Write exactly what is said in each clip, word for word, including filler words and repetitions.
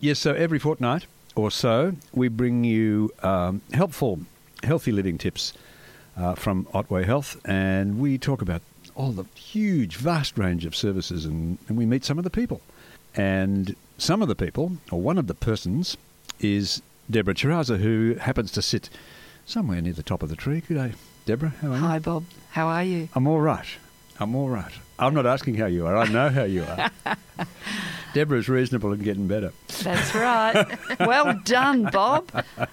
Yes, so every fortnight or so, we bring you um, helpful, healthy living tips uh, from Otway Health, and we talk about all the huge, vast range of services, and, and we meet some of the people. And some of the people, or one of the persons, is Deborah Chiraza, who happens to sit somewhere near the top of the tree. Good day, Deborah. How are you? Hi, Bob. How are you? I'm all right. I'm all right. I'm not asking how you are. I know how you are. Deborah's reasonable and getting better. That's right. Well done, Bob.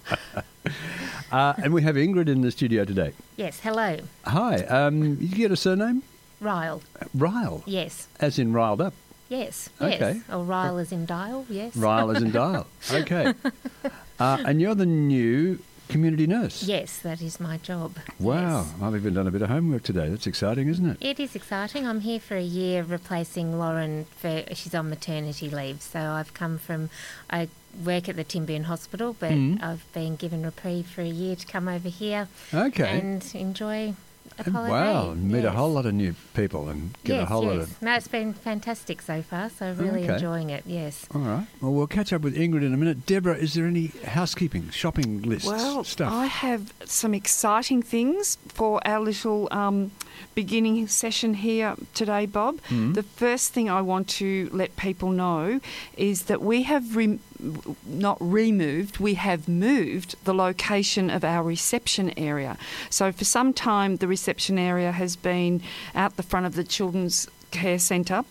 Uh, and we have Ingrid in the studio today. Yes, hello. Hi. Um, you get a surname? Ryle. Uh, Ryle. Yes. As in riled up. Yes, Okay. yes. Or Ryle as in dial, yes. Ryle as in dial. Okay. Uh, and you're the new community nurse. Yes, that is my job. Wow. Yes. I've even done a bit of homework today. That's exciting, isn't it? It is exciting. I'm here for a year replacing Lauren. For she's on maternity leave. So I've come from, I work at the Timbian Hospital, but Mm. I've been given reprieve for a year to come over here Okay. and enjoy a And holiday. wow. Meet a Yes. whole lot of new people and get yes, a whole yes. lot of... No, it's been fantastic so far, so really Okay. enjoying it, yes. All right. Well, we'll catch up with Ingrid in a minute. Deborah, is there any housekeeping, shopping lists, Well, stuff? I have some exciting things for our little um, beginning session here today, Bob. Mm. The first thing I want to let people know is that we have re- not removed, we have moved the location of our reception area. So for some time, the reception area has been out the front of the Children's Care Centre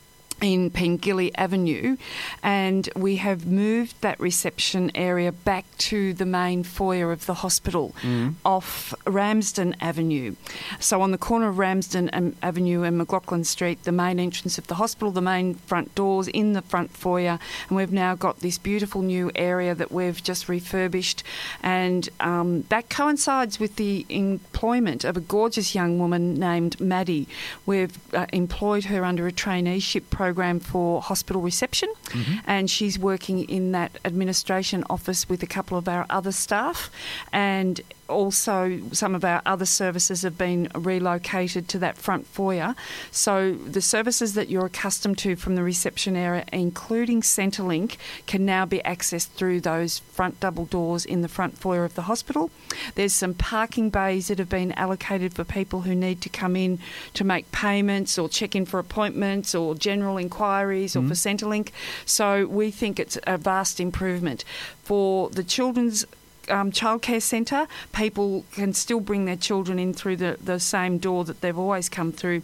in Pengilly Avenue, and we have moved that reception area back to the main foyer of the hospital Mm. off Ramsden Avenue. So on the corner of Ramsden and Avenue and McLaughlin Street, the main entrance of the hospital, the main front doors in the front foyer, and we've now got this beautiful new area that we've just refurbished, and um, that coincides with the employment of a gorgeous young woman named Maddie. We've uh, employed her under a traineeship program program for hospital reception, Mm-hmm. and she's working in that administration office with a couple of our other staff, and also some of our other services have been relocated to that front foyer. So the services that you're accustomed to from the reception area, including Centrelink, can now be accessed through those front double doors in the front foyer of the hospital. There's some parking bays that have been allocated for people who need to come in to make payments or check in for appointments or general inquiries or Mm. for Centrelink. So we think it's a vast improvement. For the children's Um, childcare centre, people can still bring their children in through the, the same door that they've always come through,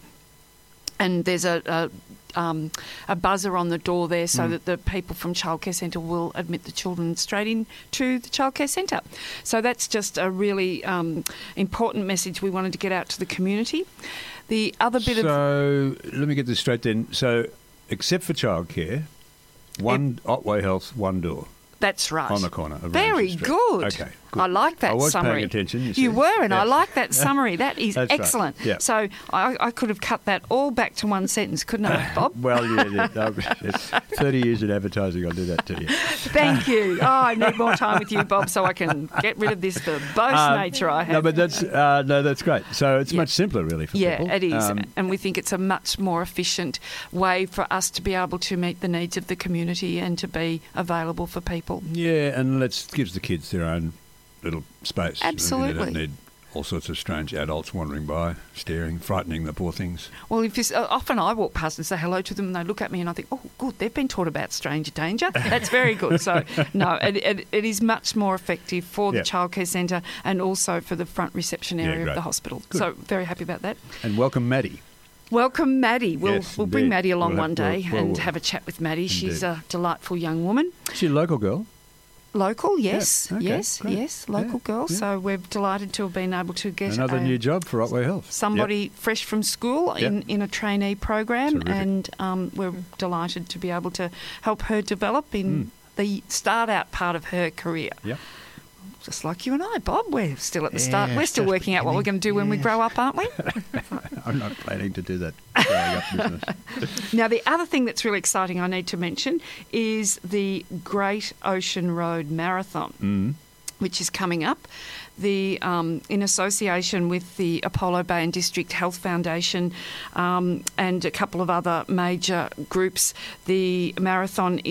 and there's a, a, um, a buzzer on the door there so Mm. that the people from childcare centre will admit the children straight in to the childcare centre. So that's just a really um, important message we wanted to get out to the community. The other bit so, of... So, let me get this straight then. So, except for childcare, one Otway Health, one door. That's right. On the corner of Very Ramsden Street. good. Okay, good. I like that I was summary. paying attention, you see. You were, and I Yes. like that summary. That is That's right. excellent. Yeah. So I, I could have cut that all back to one sentence, couldn't I, Bob? Well, yeah, yeah, no, it's thirty years in advertising, I'll do that to you. Thank you. Oh, I need more time with you, Bob, so I can get rid of this verbose Um, nature I have. No, but that's uh, no, that's great. So it's Yeah. much simpler, really, for yeah, people. it is. Um, And we think it's a much more efficient way for us to be able to meet the needs of the community and to be available for people. yeah, and let's gives the kids their own little space. They Absolutely. don't need all sorts of strange adults wandering by, staring, frightening the poor things. Well, if you, uh, often I walk past and say hello to them, and they look at me, and I think, "Oh, good, they've been taught about stranger danger." That's very good. So, no, it, it, it is much more effective for the Yeah. childcare centre and also for the front reception Yeah, area great. of the hospital. Good. So, very happy about that. And welcome, Maddie. Welcome, Maddie. We'll Yes, we'll bring indeed. Maddie along We'll have- one day we'll- and we'll- have a chat with Maddie. She's Indeed. a delightful young woman. She's a local girl. Local, yes, okay, yes, great. yes, local Yeah, girl. yeah. So we're delighted to have been able to get Another a, new job for Otway Health. somebody fresh from school Yep. in, in a trainee program, Terrific. and um, we're delighted to be able to help her develop in Mm. the start-out part of her career. Yep. Just like you and I, Bob. We're still at the start. Yes, We're still just working out what we're going to do when we yes. grow up, aren't we? I'm not planning to do that growing up business. Now, the other thing that's really exciting I need to mention is the Great Ocean Road Marathon, Mm. which is coming up. The um, in association with the Apollo Bay and District Health Foundation um, and a couple of other major groups, the marathon is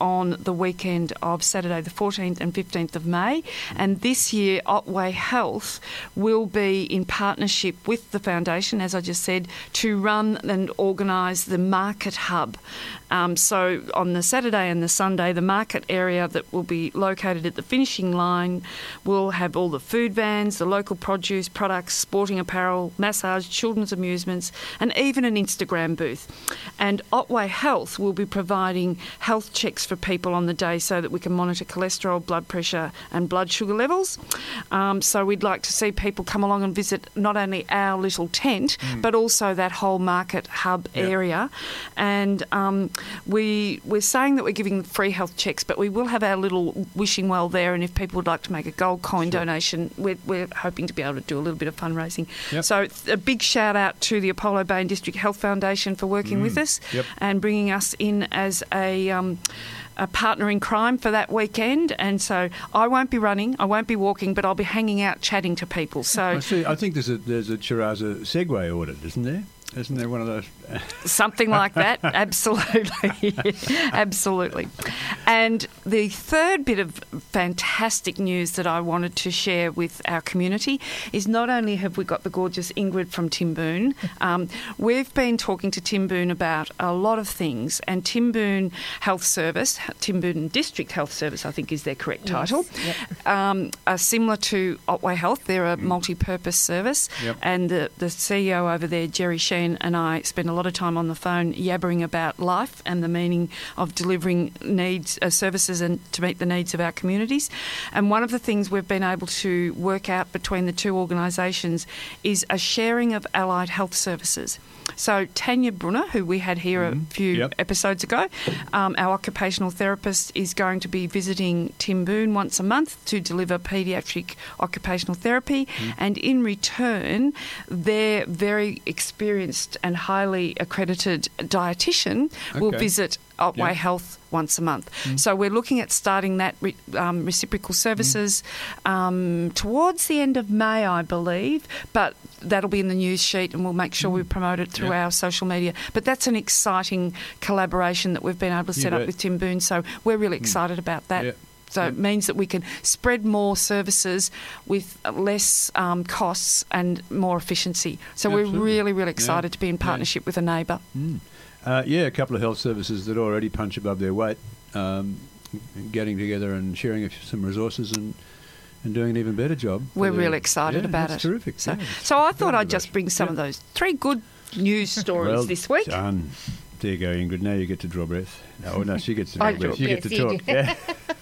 on the weekend of Saturday the fourteenth and fifteenth of May. And this year, Otway Health will be in partnership with the foundation, as I just said, to run and organise the Market Hub. Um, so on the Saturday and the Sunday, the market area that will be located at the finishing line will have all the food vans, the local produce, products, sporting apparel, massage, children's amusements, and even an Instagram booth. And Otway Health will be providing health checks for people on the day so that we can monitor cholesterol, blood pressure and blood sugar levels. Um, so we'd like to see people come along and visit not only our little tent, mm. but also that whole market hub yep. area. And um, we, we're saying that we're giving free health checks, but we will have our little wishing well there, and if people would like to make a gold coin sure. donation, we're, we're hoping to be able to do a little bit of fundraising. Yep. So a big shout out to the Apollo Bay and District Health Foundation for working mm. with us yep. and bringing us in as a... Um, a partner in crime for that weekend. And so I won't be running, I won't be walking, but I'll be hanging out chatting to people. So I see. I think there's a there's a Chiraza Segway ordered, isn't there? Isn't there one of those? Something like that, absolutely. Absolutely. And the third bit of fantastic news that I wanted to share with our community is not only have we got the gorgeous Ingrid from Timboon, um, we've been talking to Timboon about a lot of things, and Timboon Health Service, Timboon District Health Service, I think is their correct title, yes. yep. um, are similar to Otway Health. They're a multi-purpose service, yep. and the, the C E O over there, Jerry Sheen, and I spend a lot of time on the phone yabbering about life and the meaning of delivering needs, uh, services and to meet the needs of our communities. And one of the things we've been able to work out between the two organisations is a sharing of allied health services. So Tanya Brunner, who we had here mm-hmm. a few yep. episodes ago, um, our occupational therapist, is going to be visiting Timboon once a month to deliver paediatric occupational therapy. Mm. And in return, their very experienced and highly accredited dietitian okay. will visit Otway yep. Health once a month. Mm. So we're looking at starting that re- um, reciprocal services mm. um, towards the end of May, I believe, but that'll be in the news sheet and we'll make sure mm. we promote it through yep. our social media. But that's an exciting collaboration that we've been able to set you up bet. with Timboon, so we're really excited mm. about that. Yep. So yep. it means that we can spread more services with less um, costs and more efficiency. So Absolutely. we're really, really excited yeah. to be in partnership yeah. with a neighbour. Mm. Uh, yeah, a couple of health services that already punch above their weight, um, getting together and sharing some resources and, and doing an even better job. We're their, really excited yeah, about that's it. Terrific. So, yeah, so I thought I'd just bring some yeah. of those three good news stories well this week. Done. There you go, Ingrid. Now you get to draw breath. Oh, no, she gets to draw I breath. Do. You yes, get to you talk. Yeah.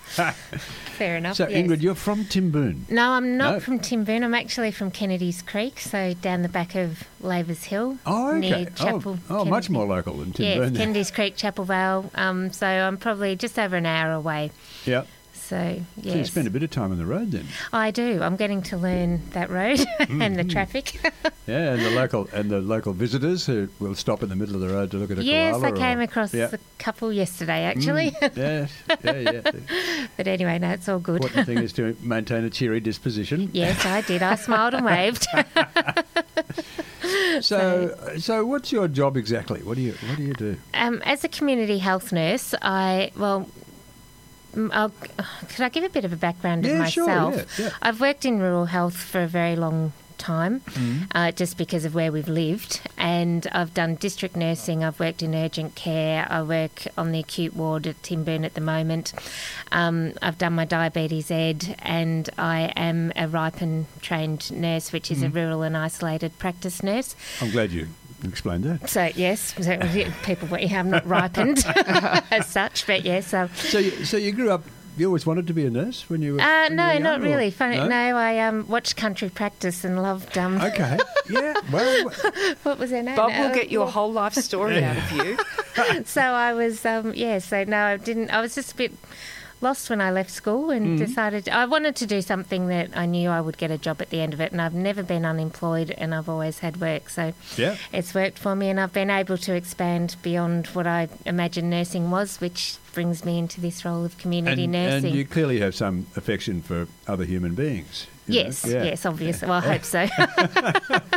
Fair enough. So, yes. Ingrid, you're from Timboon? No, I'm not no. from Timboon. I'm actually from Kennedy's Creek, so down the back of Lavers Hill. Oh, okay. Near Chapel. Oh, oh much more local than Timboon. Yes, Kennedy's Creek, Chapel Vale. Um, so I'm probably just over an hour away. Yeah. So, yes. So you spend a bit of time on the road then? I do. I'm getting to learn that road and the traffic. Yeah, and the local and the local visitors who will stop in the middle of the road to look at a yes, koala. Yes, I came or, across yeah. a couple yesterday, actually. Mm, yes, yeah, yeah. But anyway, no, it's all good. The important thing is to maintain a cheery disposition. Yes, I did. I smiled and waved. So, so what's your job exactly? What do you What do you do? Um, as a community health nurse, I well. I'll, could I give a bit of a background yeah, of myself? Sure, yeah, yeah. I've worked in rural health for a very long time, mm. uh, just because of where we've lived. And I've done district nursing, I've worked in urgent care, I work on the acute ward at Timboon at the moment. Um, I've done my diabetes ed, and I am a Ripon trained nurse, which is mm. a rural and isolated practice nurse. I'm glad you explained that. So, yes, so people, yeah, I'm not ripened as such, but yes. So, so, you, so you grew up, you always wanted to be a nurse when you were uh, when No, you were young, not really. Funny, no? no, I um, watched country practice and loved... Um, okay, yeah. Well, what was her name? Bob will get your whole life story out of you. So I was, um, yeah, so no, I didn't, I was just a bit lost when I left school and mm. decided I wanted to do something that I knew I would get a job at the end of it, and I've never been unemployed and I've always had work, so yeah. it's worked for me, and I've been able to expand beyond what I imagined nursing was, which brings me into this role of community and, nursing. And you clearly have some affection for other human beings. Yes, yeah. yes, obviously. Well, I hope so.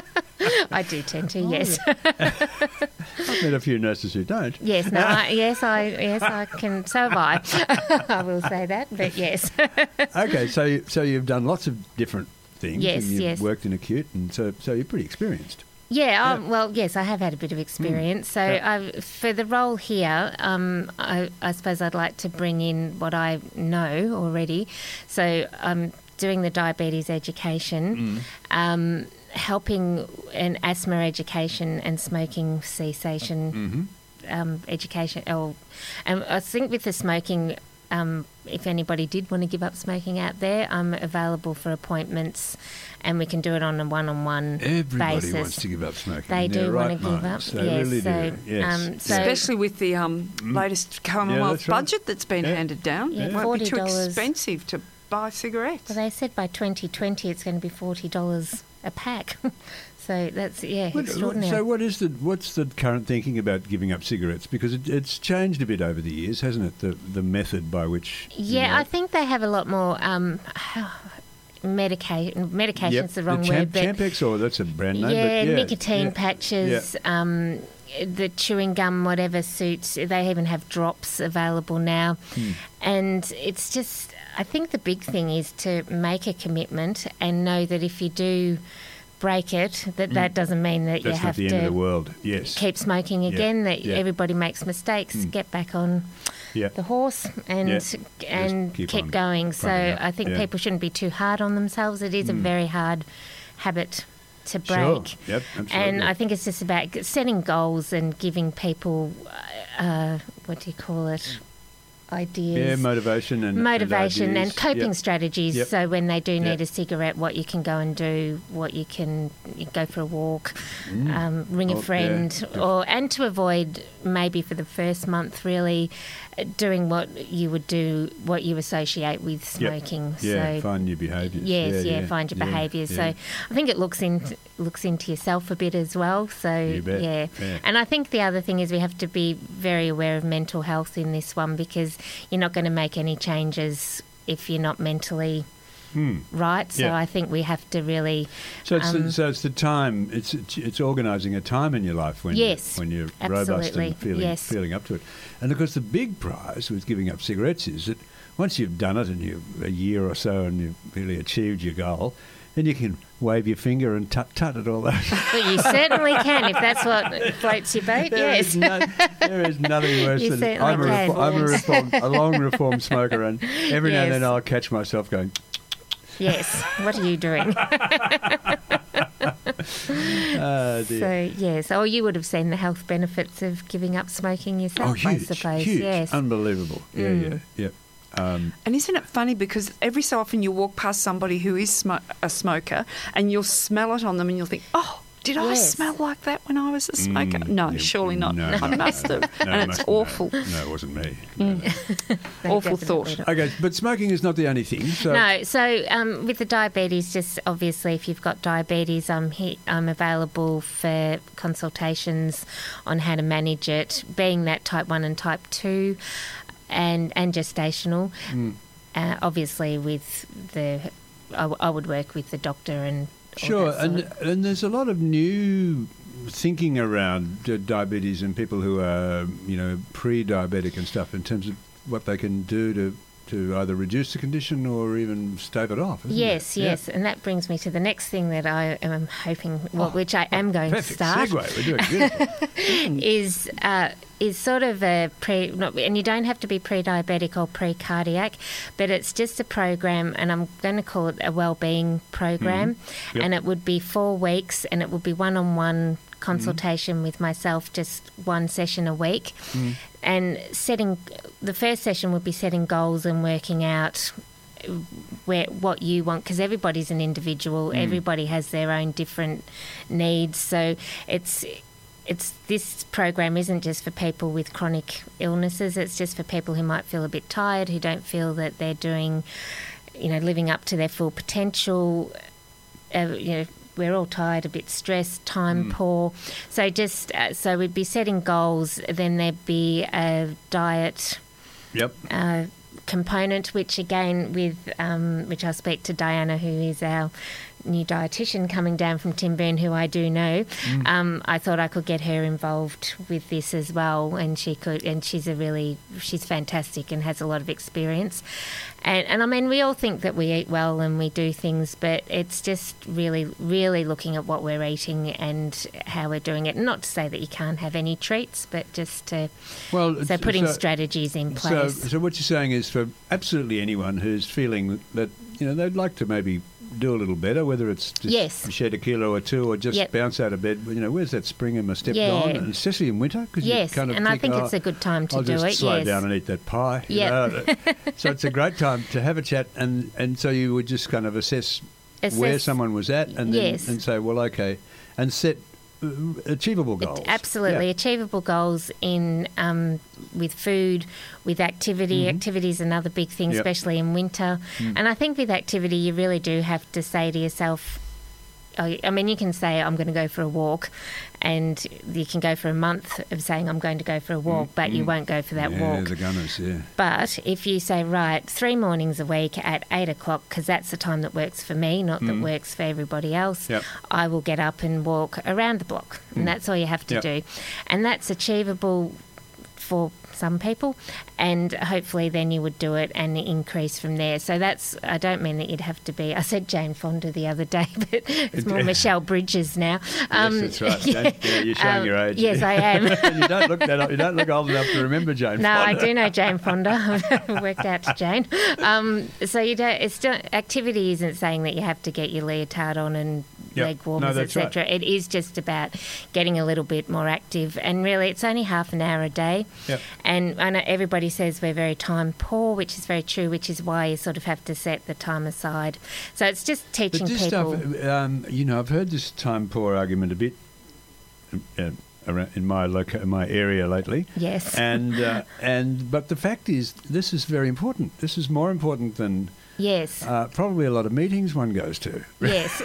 I do tend to, Oh, yes. yeah. I've met a few nurses who don't. Yes, no, I, yes, I, yes, I can. So have I. I will say that, but yes. Okay, so you, so you've done lots of different things. Yes, and you've yes. worked in acute, and so so you're pretty experienced. Yeah, um, well, yes, I have had a bit of experience. So Yeah. I, for the role here, um, I, I suppose I'd like to bring in what I know already. So I'm doing the diabetes education, um, helping in asthma education and smoking cessation Mm-hmm. um, education. Oh, and I think with the smoking, um, if anybody did want to give up smoking out there, I'm available for appointments, and we can do it on a one-on-one Everybody basis. wants to give up smoking. They in do their want right to give minds. up. They yes, really so, do. Yes. um, so Especially with the um, latest Commonwealth that's right. budget that's been Yeah. handed down. Yeah, It won't be too forty dollars. expensive to buy cigarettes. well, they said by twenty twenty it's going to be forty dollars a pack. So that's yeah, What- extraordinary. So what is the what's the current thinking about giving up cigarettes? Because it, it's changed a bit over the years, hasn't it? The the method by which you yeah, know- I think they have a lot more um, medication. Medication's Yep, the wrong Champ- word, but Champex, or that's a brand name. yeah, but yeah, nicotine yeah. patches, um, the chewing gum, whatever suits. They even have drops available now, Hmm. and it's just. I think the big thing is to make a commitment and know that if you do break it, that that doesn't mean that Hmm. That's you not have the to end of the world. Yes. keep smoking again. That yeah. everybody makes mistakes. Mm. Get back on Yeah. the horse and Yeah. and Just keep keep, on going. So plugging up. I think Yeah. people shouldn't be too hard on themselves. It is a Mm. very hard habit to break. Sure. Yep. Absolutely. And I think it's just about g- setting goals and giving people, uh, what do you call it, ideas. yeah, motivation and Motivation and, ideas. coping Yep. strategies. Yep. So when they do need Yep. a cigarette, what you can go and do, what you can you go for a walk, Mm. um, ring Oh, a friend, yeah. or and to avoid maybe for the first month really uh, doing what you would do, what you associate with Yep. smoking. Yeah, So find new behaviours. yes, yeah, yeah, find your yeah, behaviours. yeah. So I think it looks in looks into yourself a bit as well. So You bet, yeah. yeah. And I think the other thing is we have to be very aware of mental health in this one, because you're not going to make any changes if you're not mentally Hmm. right. So Yeah. I think we have to really So it's, Um, the, so it's the time. It's it's, it's organising a time in your life when Yes, you, when you're robust absolutely, and feeling yes. feeling up to it. And of course, the big prize with giving up cigarettes is that once you've done it and you a year or so and you've really achieved your goal, then you can wave your finger and tut tut at all that. But you certainly can if that's what floats your boat. There yes. is no, there is nothing worse You than certainly I'm a, can. refo- I'm a, reform, a long reform smoker, and every now and Yes. then I'll catch myself going, Yes. What are you doing? oh dear. So yes. Oh, you would have seen the health benefits of giving up smoking yourself. oh, huge, I suppose. huge, Yes. unbelievable. Yeah, Mm. yeah, yeah. Um, And isn't it funny, because every so often you walk past somebody who is smo- a smoker and you'll smell it on them and you'll think, oh, did I Yes. smell like that when I was a smoker? Mm, no, yeah, surely not. no, I no, must no, have. no, and it it's must- awful. No, no, it wasn't me. No, no. They Awful definitely thought. don't. Okay, but smoking is not the only thing. So No, so um, with the diabetes, just obviously if you've got diabetes, I'm, he- I'm available for consultations on how to manage it, being that type one and type two and, and gestational. Mm. Uh, obviously with the, I, w- I would work with the doctor and all Sure, that and sort of- and there's a lot of new thinking around uh, diabetes and people who are, you know, pre-diabetic and stuff in terms of what they can do to to either reduce the condition or even stave it off. Isn't Yes, it? Yeah. yes, and that brings me to the next thing that I am hoping, well, Oh, which I am going to Perfect start. segue. We're doing good. is uh, is sort of a pre, not, and you don't have to be pre-diabetic or pre-cardiac, but it's just a program, and I'm going to call it a well-being program, Mhm. Yep. and it would be four weeks, and it would be one-on-one consultation with myself, just one session a week, Mm. and setting the first session would be setting goals and working out where what you want, because everybody's an individual, Mm. everybody has their own different needs, so it's it's this program isn't just for people with chronic illnesses, it's just for people who might feel a bit tired, who don't feel that they're doing, you know, living up to their full potential. Uh, you know, we're all tired, a bit stressed, time Mm. poor. So just uh, so we'd be setting goals. Then there'd be a diet Yep. uh, component, which again with um, which I'll speak to Diana, who is our new dietitian coming down from Timburn, who I do know, mm. um, I thought I could get her involved with this as well, and she could. And she's a really, she's fantastic and has a lot of experience. And, and I mean, we all think that we eat well and we do things, but it's just really, really looking at what we're eating and how we're doing it. Not to say that you can't have any treats, but just to well, so putting so, strategies in place. So, so what you're saying is for absolutely anyone who's feeling that, you know, they'd like to maybe do a little better, whether it's just yes. shed a kilo or two or just yep. bounce out of bed. You know, where's that spring in my step yeah. gone? And especially in winter. Cause yes, you kind of and think, I think oh, it's a good time to I'll do just it. slow yes. down and eat that pie. Yeah. So it's a great time to have a chat, and, and so you would just kind of assess, assess where someone was at, and then, yes. and say, well, okay, and set achievable goals. Absolutely, yeah. achievable goals in um, with food, with activity. Mm-hmm. Activity is another big thing, yep. especially in winter. Mm. And I think with activity, you really do have to say to yourself, I mean, you can say, I'm going to go for a walk, and you can go for a month of saying, I'm going to go for a walk, mm, but mm. you won't go for that yeah, walk. the gunners, yeah. But if you say, right, three mornings a week at eight o'clock, because that's the time that works for me, not mm. that works for everybody else, yep. I will get up and walk around the block. Mm. And that's all you have to yep. do. And that's achievable for some people, and hopefully then you would do it and increase from there. So that's, I don't mean that you'd have to be, I said Jane Fonda the other day, but it's more Michelle Bridges now. Um, yes, that's right. Yeah. Yeah, you're showing um, your age. Yes, I am. you don't look that you don't look old enough to remember Jane no, Fonda. No, I do know Jane Fonda. I've worked out to Jane. Um, so you don't, it's still, activity isn't saying that you have to get your leotard on and yep. leg warmers, no, et cetera. Right. It is just about getting a little bit more active, and really it's only half an hour a day. Yep. And I know everybody says we're very time poor, which is very true, which is why you sort of have to set the time aside. So it's just teaching but this people. Stuff, um, you know, I've heard this time poor argument a bit uh, around in my loca- my area lately. Yes. And uh, and but the fact is, this is very important. This is more important than. Yes. Uh, probably a lot of meetings one goes to. Yes.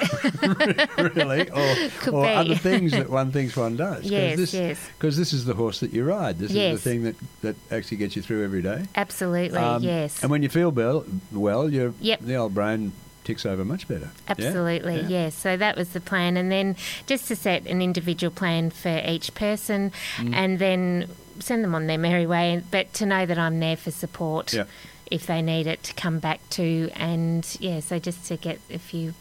really? Or, Could or be. other things that one thinks one does. Yes, this, yes. Because this is the horse that you ride. This yes. is the thing that, that actually gets you through every day. Absolutely, um, yes. And when you feel well, well your yep. the old brain ticks over much better. Absolutely, yeah? Yeah. yes. So that was the plan. And then just to set an individual plan for each person mm. and then send them on their merry way, but to know that I'm there for support. Yeah. If they need it to come back to, and yeah, so just to get a few,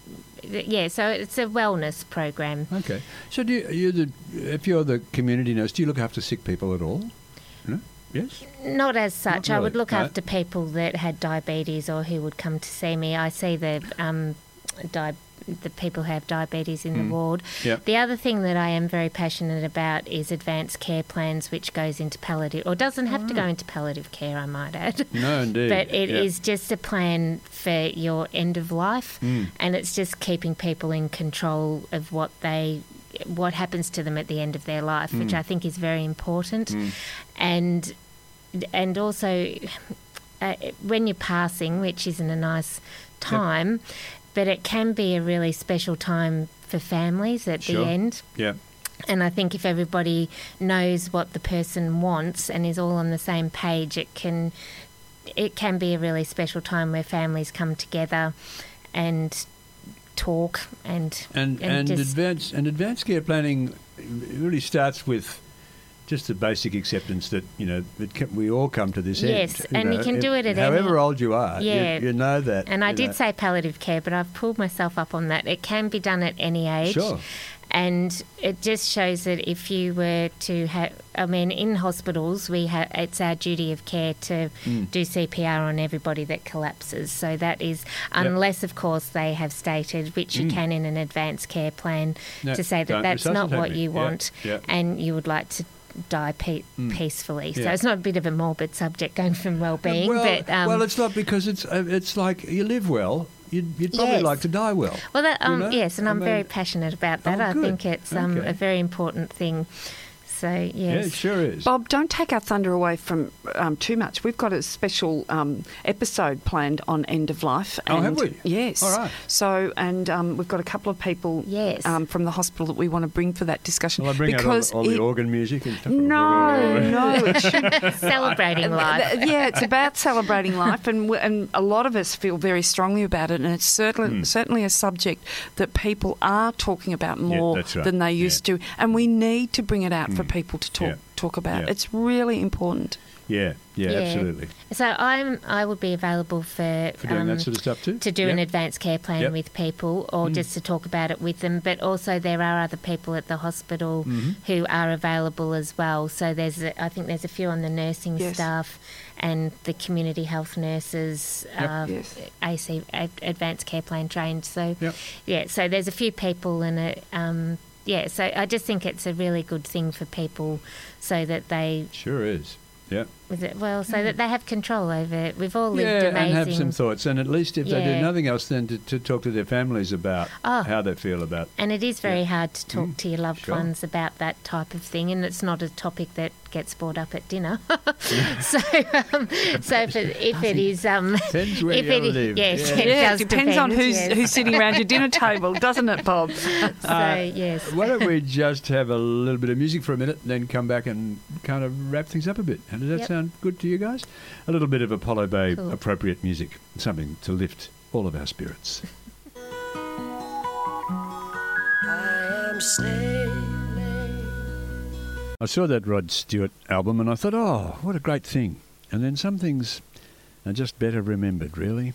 yeah, so it's a wellness program. Okay, so do you, you the if you're the community nurse, do you look after sick people at all? No, yes. Not as such. Not really. I would look no. after people that had diabetes or who would come to see me. I see the um, di- the people who have diabetes in mm. the ward. Yep. The other thing that I am very passionate about is advanced care plans, which goes into palliative, or doesn't have oh. to go into palliative care, I might add. No, indeed. But it yep. is just a plan for your end of life, mm. and it's just keeping people in control of what they, what happens to them at the end of their life, mm. which I think is very important, mm. and and also uh, when you're passing, which isn't a nice time. Yep. But it can be a really special time for families at sure. the end. Yeah. And I think if everybody knows what the person wants and is all on the same page, it can it can be a really special time where families come together and talk and and and, and advanced and advanced care planning really starts with just the basic acceptance that, you know, it can, we all come to this yes, end. Yes, and know, you can do it at however any... old you are. Yeah. You, you know that. And I did know. say palliative care, but I've pulled myself up on that. It can be done at any age. Sure. And it just shows that if you were to have... I mean, in hospitals, we have it's our duty of care to mm. do C P R on everybody that collapses. So that is... Unless, yep. of course, they have stated, which you mm. can in an advanced care plan, no, to say that that's not what you want yep. Yep. and you would like to die pe- mm. peacefully. Yeah. So it's not a bit of a morbid subject going from well-being. Well, but, um, well it's not, because it's uh, it's like you live well, you'd, you'd probably yes. like to die well. Well, that, um, you know? yes, and I I'm mean, very passionate about that. oh, I good. think it's um, okay. a very important thing. So, Yeah, yes. it sure is. Bob, don't take our thunder away from um, too much. We've got a special um, episode planned on end of life. Oh, and have we? Yes. All right. So, and um, we've got a couple of people Yes. um, from the hospital that we want to bring for that discussion. Will I bring because out all, all it- the organ music and stuff? No, no. It should, Celebrating life. Th- Yeah, it's about celebrating life, and w- and a lot of us feel very strongly about it, and it's certainly Mm. certainly a subject that people are talking about more that's right. than they used to, and we need to bring it out for Mm. people to talk Yeah. talk about. Yeah. It's really important. Yeah, yeah, Yeah. absolutely. So I'm I would be available for, For doing um, that sort of stuff too? to do an Yep. advanced care plan Yep. with people, or Mm. just to talk about it with them. But also there are other people at the hospital Mhm. who are available as well. So there's a, I think there's a few on the nursing Yes. staff and the community health nurses, Yep. uh, Yes. A C a- advanced care plan trained. So Yep. yeah, so there's a few people and it. Um, yeah, so I just think it's a really good thing for people, so that they Sure is. Yeah. is it, well, so that they have control over it. We've all lived Yeah, amazing. and have some thoughts. And at least if they do Yeah. nothing else, then to, to talk to their families about Oh. how they feel about. And it is very Yeah. hard to talk Mm, to your loved sure. ones about that type of thing, and it's not a topic that gets brought up at dinner. so, um, so if it, if it is, um, Depends where if you it is, live. yes, Yeah. it Yeah, does it depends on depend, who's yes. who's sitting around your dinner table, doesn't it, Bob? So Uh, yes, Why don't we just have a little bit of music for a minute, then come back and kind of wrap things up a bit? How does that Yep. sound good to you guys? A little bit of Apollo Bay Cool. appropriate music, something to lift all of our spirits. I am sailing. I saw that Rod Stewart album and I thought, oh, what a great thing. And then some things are just better remembered, really.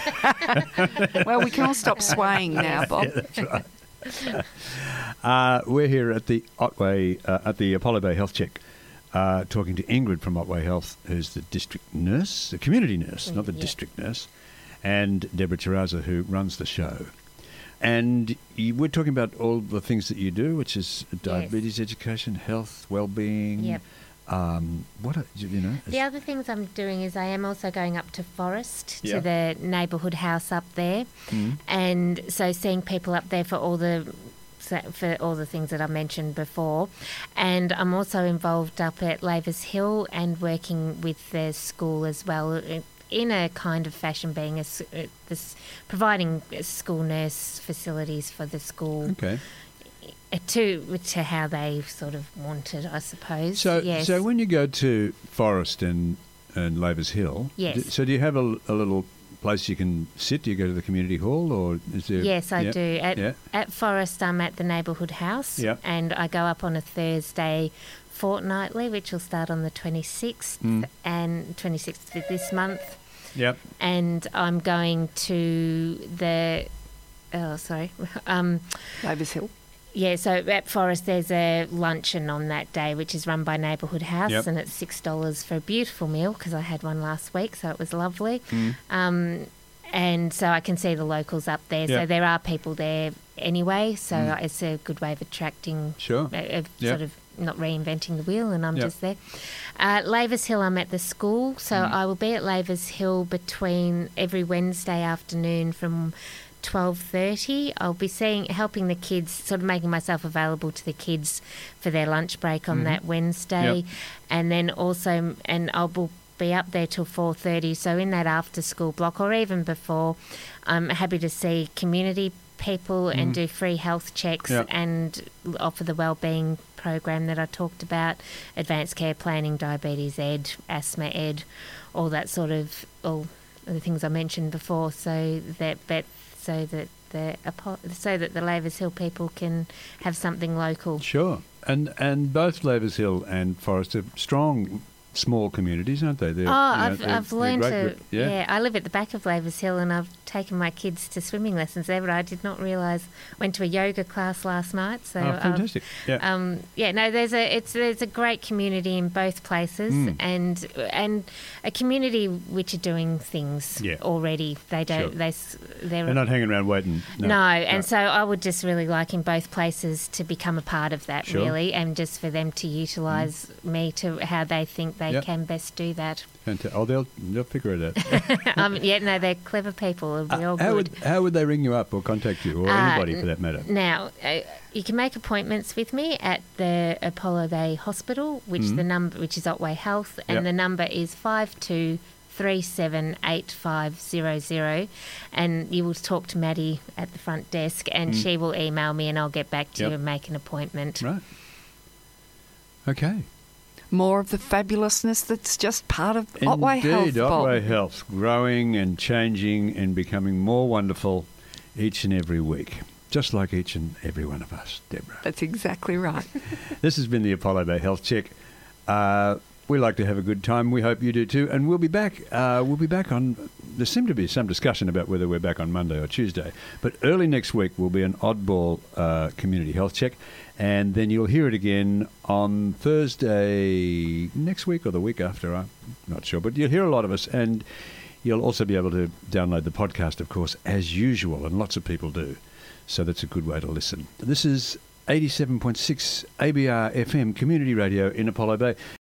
Well, we can all stop swaying now, Bob. That's right. uh, we're here at the Otway, uh, at the Apollo Bay Health Check, uh, talking to Ingrid from Otway Health, who's the district nurse, the community nurse, not the Yeah. district nurse, and Deborah Terraza, who runs the show. And you, we're talking about all the things that you do, which is diabetes education, health, well-being. Yep. Um, what are, you know? The other things I'm doing is I am also going up to Forest, Yeah. to the neighbourhood house up there, Mm. and so seeing people up there for all the so- for all the things that I mentioned before. And I'm also involved up at Lavers Hill and working with the school as well, i- in a kind of fashion, being a s- uh, this providing school nurse facilities for the school. Okay. uh, To to how they sort of want it, I suppose. So, yes. so when you go to Forest and and Lavers Hill, Yes. d- so do you have a, a little place you can sit? Do you go to the community hall, or is there? Yes, I yeah, do. At, yeah. at Forest, I'm at the neighbourhood house, Yeah. and I go up on a Thursday fortnightly, which will start on the twenty-sixth Mm. and twenty-sixth of this month. Yep. And I'm going to the, oh, sorry, um, Lavers Hill. yeah, so at Forest there's a luncheon on that day, which is run by Neighbourhood House, Yep. and it's six dollars for a beautiful meal, because I had one last week, so it was lovely. Mm. Um, and so I can see the locals up there. Yep. So there are people there anyway, so Mm. it's a good way of attracting, Sure. uh, of Yep. sort of not reinventing the wheel, and I'm Yep. just there. Uh, Lavers Hill, I'm at the school, so Mm. I will be at Lavers Hill between every Wednesday afternoon from twelve thirty. I'll be seeing, helping the kids, sort of making myself available to the kids for their lunch break on Mhm. that Wednesday, Yep. and then also, and I'll be be up there till four thirty, so in that after school block or even before, I'm happy to see community people and Mhm. do free health checks Yep. and offer the wellbeing program that I talked about, advanced care planning, diabetes ed, asthma ed, all that sort of, all the things I mentioned before, so that but so that the apo- so that the Lavers Hill people can have something local. Sure. And and both Lavers Hill and Forest are strong, small communities, aren't they? They're, Oh, you know, I've, they're- I've they're learned great to. group- Yeah. Yeah, I live at the back of Lavers Hill, and I've taken my kids to swimming lessons there. But I did not realise. Went to a yoga class last night. So, Oh, I've- fantastic. Yeah. um, yeah, no, there's a it's there's a great community in both places, Mm. and and a community which are doing things Yeah. already. They don't. Sure. They s- they're They're not hanging around waiting. No. no, and so I would just really like in both places to become a part of that, Sure. really, and just for them to utilise me to how they think they Yep. can best do that. Fanta- Oh, they'll they'll figure it out. um, yeah, no, they're clever people. It'll be all Uh, how good. would how would they ring you up or contact you or Uh, anybody for that matter? Now, uh, you can make appointments with me at the Apollo Bay Hospital, which Mhm. the number, which is Otway Health, and Yep. the number is five two three seven eight five zero zero, and you will talk to Maddie at the front desk, and Mm. she will email me, and I'll get back to Yep. you and make an appointment. Right. Okay. More of the fabulousness that's just part of Otway Health. Indeed, Bob. Otway Health, growing and changing and becoming more wonderful each and every week, just like each and every one of us, Deborah. That's exactly right. This has been the Apollo Bay Health Check. Uh, we like to have a good time. We hope you do too. And we'll be back. Uh, we'll be back on. There seemed to be some discussion about whether we're back on Monday or Tuesday, but early next week will be an oddball uh, community health check, and then you'll hear it again on Thursday next week or the week after. I'm not sure, but you'll hear a lot of us, and you'll also be able to download the podcast, of course, as usual, and lots of people do. So that's a good way to listen. This is eighty-seven point six A B R F M Community Radio in Apollo Bay.